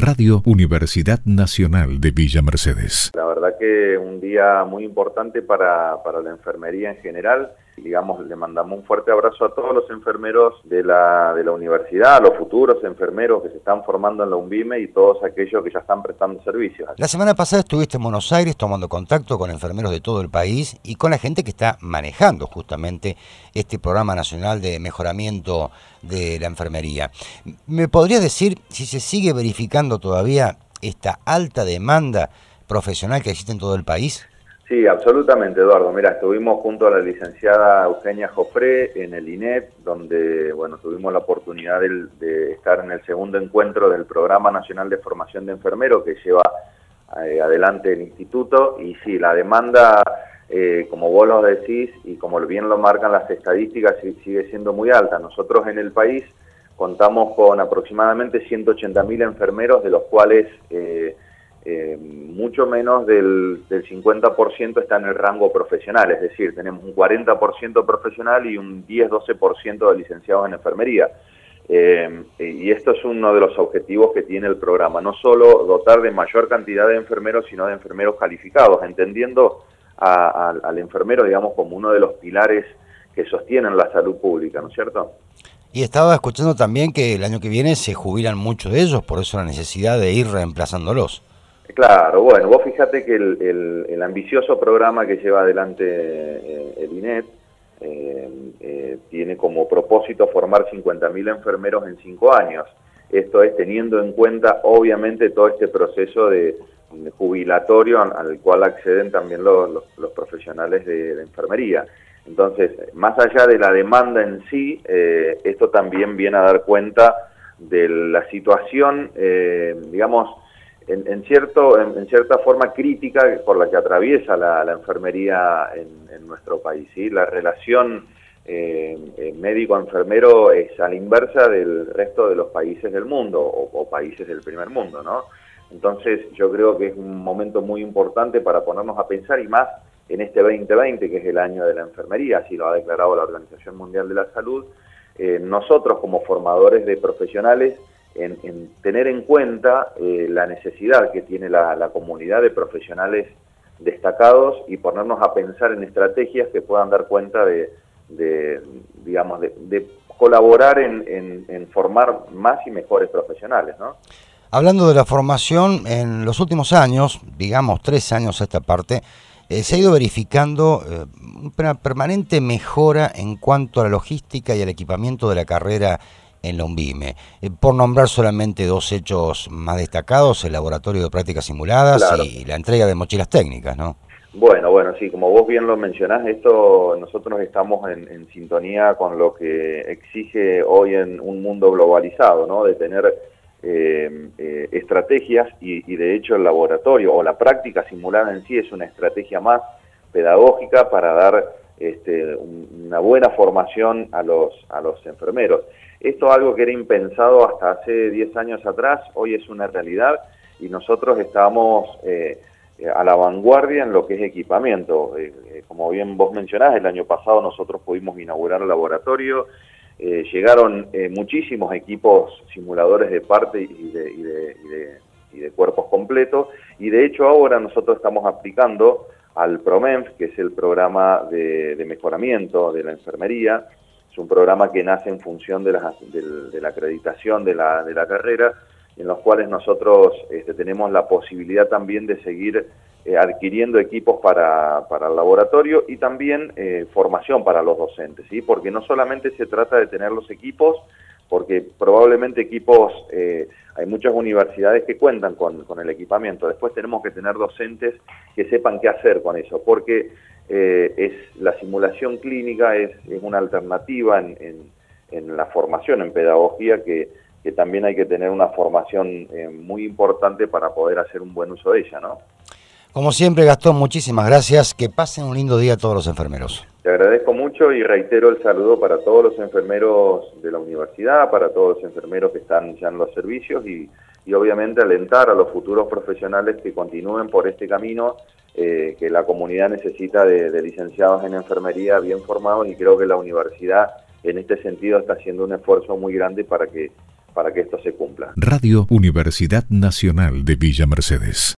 Radio Universidad Nacional de Villa Mercedes. La verdad que un día muy importante para la enfermería en general. Digamos, le mandamos un fuerte abrazo a todos los enfermeros de la universidad, a los futuros enfermeros que se están formando en la UNVIME y todos aquellos que ya están prestando servicios. La semana pasada estuviste en Buenos Aires tomando contacto con enfermeros de todo el país y con la gente que está manejando justamente este programa nacional de mejoramiento de la enfermería. ¿Me podrías decir si se sigue verificando todavía esta alta demanda profesional que existe en todo el país? Sí, absolutamente, Eduardo. Mira, estuvimos junto a la licenciada Eugenia Jofré en el INET, donde tuvimos la oportunidad de estar en el segundo encuentro del Programa Nacional de Formación de Enfermeros que lleva adelante el instituto. Y sí, la demanda, como vos lo decís y como bien lo marcan las estadísticas, sigue siendo muy alta. Nosotros en el país contamos con aproximadamente 180.000 enfermeros, de los cuales mucho menos del 50% está en el rango profesional, es decir, tenemos un 40% profesional y un 10-12% de licenciados en enfermería. Y esto es uno de los objetivos que tiene el programa, no solo dotar de mayor cantidad de enfermeros, sino de enfermeros calificados, entendiendo al enfermero, digamos, como uno de los pilares que sostienen la salud pública, ¿no es cierto? Y estaba escuchando también que el año que viene se jubilan muchos de ellos, por eso la necesidad de ir reemplazándolos. Claro, vos fíjate que el ambicioso programa que lleva adelante el INET tiene como propósito formar 50.000 enfermeros en 5 años. Esto es teniendo en cuenta, obviamente, todo este proceso de jubilatorio al cual acceden también los profesionales de enfermería. Entonces, más allá de la demanda en sí, esto también viene a dar cuenta de la situación, digamos, en cierta forma crítica por la que atraviesa la enfermería en nuestro país, ¿sí? La relación médico-enfermero es a la inversa del resto de los países del mundo o países del primer mundo, ¿no? Entonces yo creo que es un momento muy importante para ponernos a pensar, y más en este 2020, que es el año de la enfermería, así lo ha declarado la Organización Mundial de la Salud, nosotros como formadores de profesionales, en tener en cuenta la necesidad que tiene la comunidad de profesionales destacados y ponernos a pensar en estrategias que puedan dar cuenta de colaborar en formar más y mejores profesionales, ¿no? Hablando de la formación, en los últimos años, digamos 3 años a esta parte, se ha ido verificando una permanente mejora en cuanto a la logística y al equipamiento de la carrera en la UNVIME. Por nombrar solamente 2 hechos más destacados, el laboratorio de prácticas simuladas, claro, y la entrega de mochilas técnicas, ¿no? Bueno, sí, como vos bien lo mencionás, nosotros estamos en sintonía con lo que exige hoy en un mundo globalizado, ¿no? De tener estrategias y de hecho el laboratorio o la práctica simulada en sí es una estrategia más pedagógica para dar una buena formación a los enfermeros. Esto es algo que era impensado hasta hace 10 años atrás, hoy es una realidad y nosotros estamos a la vanguardia en lo que es equipamiento. Como bien vos mencionás, el año pasado nosotros pudimos inaugurar el laboratorio, llegaron muchísimos equipos simuladores de parte y de cuerpos completos, y de hecho ahora nosotros estamos aplicando al PROMENF, que es el programa de mejoramiento de la enfermería. Es un programa que nace en función de la acreditación de la carrera, en los cuales nosotros tenemos la posibilidad también de seguir adquiriendo equipos para el laboratorio y también formación para los docentes, ¿sí? Porque no solamente se trata de tener los equipos, porque probablemente equipos, hay muchas universidades que cuentan con el equipamiento. Después tenemos que tener docentes que sepan qué hacer con eso, porque la simulación clínica es una alternativa en la formación, en pedagogía, que también hay que tener una formación muy importante para poder hacer un buen uso de ella, ¿no? Como siempre, Gastón, muchísimas gracias. Que pasen un lindo día a todos los enfermeros. Te agradezco mucho y reitero el saludo para todos los enfermeros de la universidad, para todos los enfermeros que están ya en los servicios y obviamente alentar a los futuros profesionales que continúen por este camino, que la comunidad necesita de licenciados en enfermería bien formados, y creo que la universidad en este sentido está haciendo un esfuerzo muy grande para que para que esto se cumpla. Radio Universidad Nacional de Villa Mercedes.